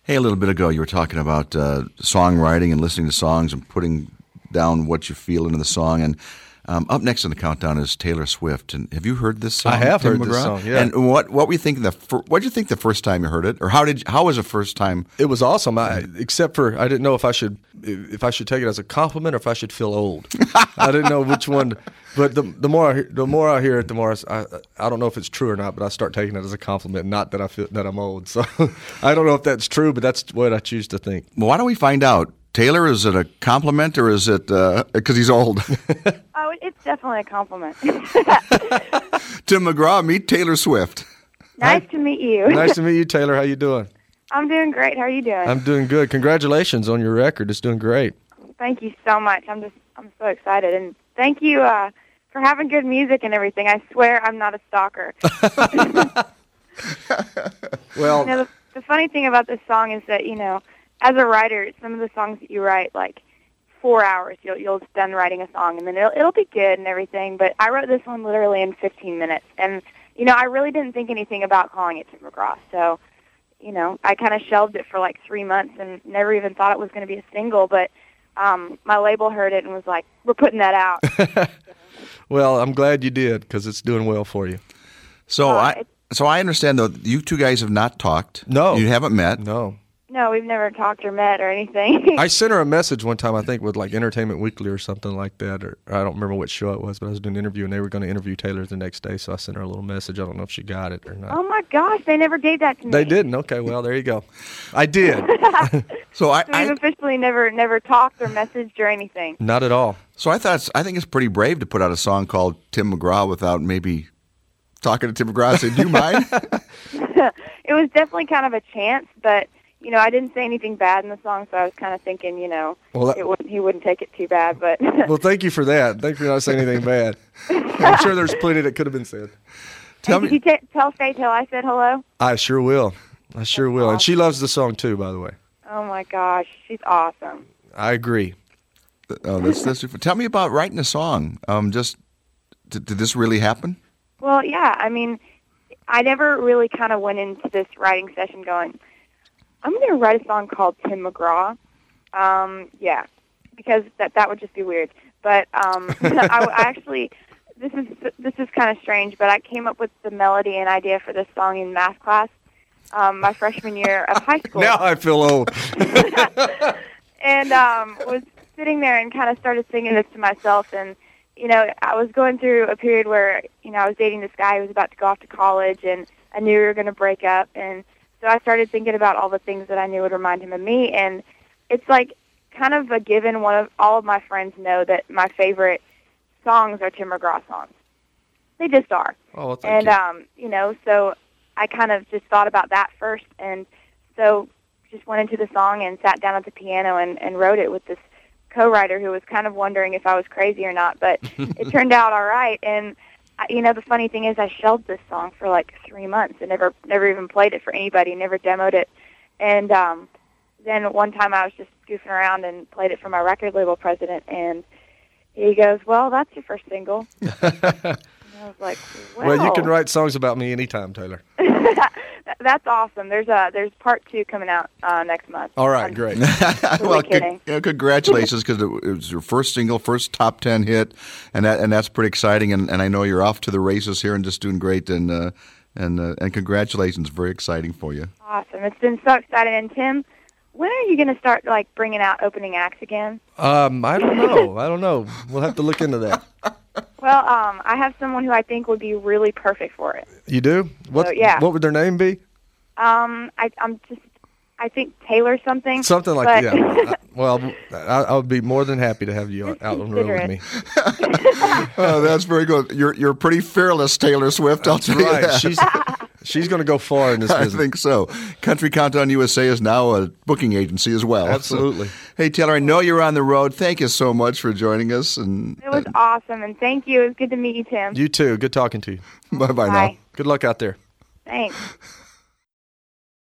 Hey, a little bit ago you were talking about songwriting and listening to songs and putting down what you feel into the song. And up next on the countdown is Taylor Swift. And have you heard this song? I have Tim heard McGraw? this song. Yeah. And what were you thinking? What did you think the first time you heard it, or how was the first time? It was awesome. Except for I didn't know if I should take it as a compliment or if I should feel old. I didn't know which one. But the more I hear it, the more I don't know if it's true or not. But I start taking it as a compliment, not that I feel that I'm old. So I don't know if that's true, but that's what I choose to think. Well, why don't we find out? Taylor, is it a compliment or is it because he's old? Oh, it's definitely a compliment. Tim McGraw, meet Taylor Swift. Nice to meet you. Nice to meet you, Taylor. How you doing? I'm doing great. How are you doing? I'm doing good. Congratulations on your record. It's doing great. Thank you so much. I'm so excited, and thank you for having good music and everything. I swear I'm not a stalker. Well, the funny thing about this song is that, as a writer, some of the songs that you write, like 4 hours, you'll be done writing a song, and then it'll be good and everything. But I wrote this one literally in 15 minutes, and I really didn't think anything about calling it Tim McGraw. So, I kind of shelved it for like 3 months and never even thought it was going to be a single. But my label heard it and was like, "We're putting that out." Well, I'm glad you did because it's doing well for you. So I understand though you two guys have not talked. No, you haven't met. No, we've never talked or met or anything. I sent her a message one time, I think, with like Entertainment Weekly or something like that, or I don't remember what show it was, but I was doing an interview, and they were going to interview Taylor the next day, so I sent her a little message. I don't know if she got it or not. Oh, my gosh, they never gave that to me. They didn't? Okay, well, there you go. I did. So we've officially never talked or messaged or anything. Not at all. So I think it's pretty brave to put out a song called Tim McGraw without maybe talking to Tim McGraw and saying, "Do you mind?" It was definitely kind of a chance, but I didn't say anything bad in the song, so I was kind of thinking, he wouldn't take it too bad. But well, thank you for that. Thank you for not saying anything bad. I'm sure there's plenty that could have been said. Did you tell Faith Hill I said hello? I sure will. Awesome. And she loves the song too, by the way. Oh my gosh, she's awesome. I agree. Oh, that's tell me about writing a song. Did this really happen? Well, yeah. I mean, I never really kind of went into this writing session going, I'm going to write a song called Tim McGraw. Yeah, because that would just be weird. But I actually, this is kind of strange, but I came up with the melody and idea for this song in math class my freshman year of high school. Now I feel old. And was sitting there and kind of started singing this to myself. And, I was going through a period where, I was dating this guy who was about to go off to college, and I knew we were going to break up. And so I started thinking about all the things that I knew would remind him of me. And it's like kind of a given. All of my friends know that my favorite songs are Tim McGraw songs. They just are. Oh, well, thank you. So I kind of just thought about that first. And so just went into the song and sat down at the piano and wrote it with this co-writer who was kind of wondering if I was crazy or not, but it turned out all right. And the funny thing is I shelved this song for like 3 months and never even played it for anybody, never demoed it. And then one time I was just goofing around and played it for my record label president, and he goes, "Well, that's your first single." And I was like, well, you can write songs about me anytime, Taylor. That's awesome. There's part 2 coming out next month. All right, great. Well, kidding. Congratulations, because it was your first single, first top 10 hit, and that's pretty exciting. And I know you're off to the races here and just doing great. And congratulations, very exciting for you. Awesome. It's been so exciting. And Tim, when are you going to start like bringing out opening acts again? I don't know. We'll have to look into that. Well, I have someone who I think would be really perfect for it. You do? What would their name be? I think Taylor something. Something like that. Yeah. Well, I would be more than happy to have you out on the road with me. Oh, that's very good. You're pretty fearless, Taylor Swift. I'll tell you that. She's going to go far in this business. I think so. Country Countdown USA is now a booking agency as well. Absolutely. So, hey, Taylor, I know you're on the road. Thank you so much for joining us. And it was awesome, and thank you. It was good to meet you, Tim. You too. Good talking to you. Bye-bye now. Good luck out there. Thanks.